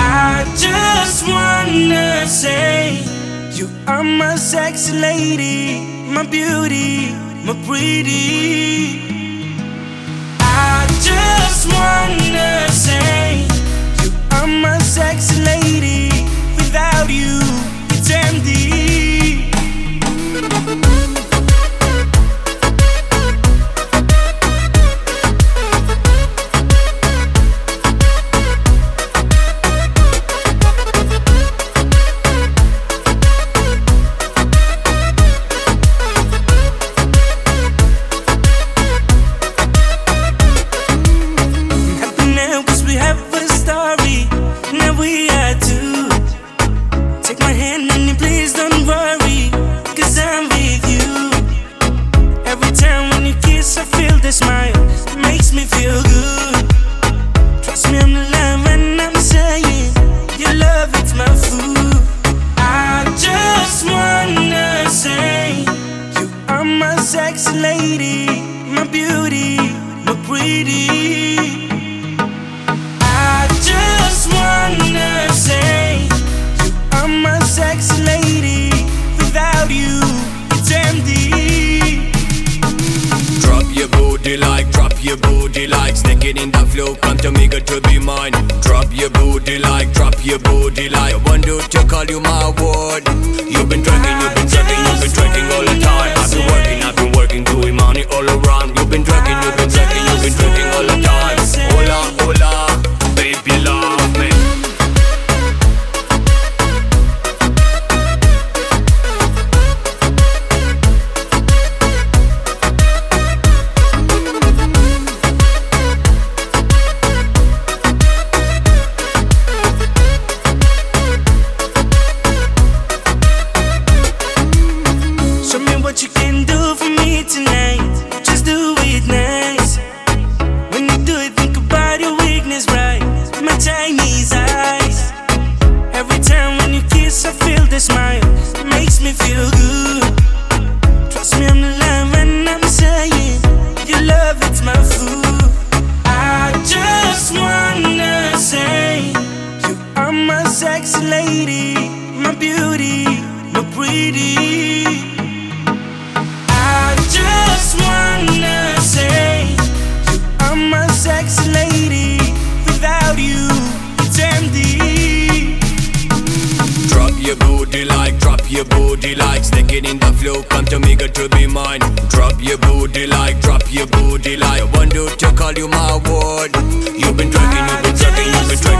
I just wanna say you are my sexy lady, my beauty, my pretty. I just wanna say you are my sexy lady. Without you, it's empty. Smile makes me feel good. Trust me, I'm alive when I'm saying your love, it's my food. I just wanna say you are my sexy lady, my beauty, my pretty. I just wanna say you are my sexy lady. Without you, it's empty. Drop your booty like, stick it in the flow, come to me, good to be mine. Drop your booty like, I want to call you my word. You've been drinking all the time. I've been working, doing money all around. You've been drinking all the time. Hola, baby, love me. What you can do for me tonight, just do it nice. When you do it, think about your weakness, right? My Chinese eyes. Every time when you kiss, I feel the smile. It makes me feel good. Trust me, I'm alive when I'm saying your love, it's my food. I just wanna say you are my sexy lady, my beauty, my pretty. I just wanna say you are my sexy lady. Without you, it's empty. Drop your booty like, stick it in the flow, come to me, good to be mine. Drop your booty like, I want to call you my word. You've been drinking